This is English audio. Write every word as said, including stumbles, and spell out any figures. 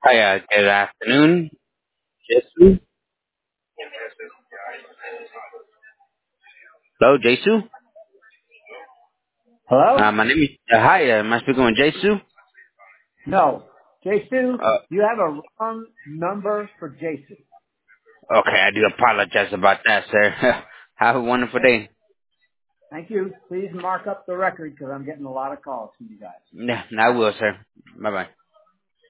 Hi, uh, good afternoon. Jesu? Hello, Jesu? Hello? Uh, my name is, uh, hi, uh, am I speaking with Jesu? No. Jasu, Uh, you have a wrong number for Jasu. okay, I do apologize about that, sir. Have a wonderful Okay. day. Thank you. Please mark up the record because I'm getting a lot of calls from you guys. Yeah, I will, sir. Bye-bye.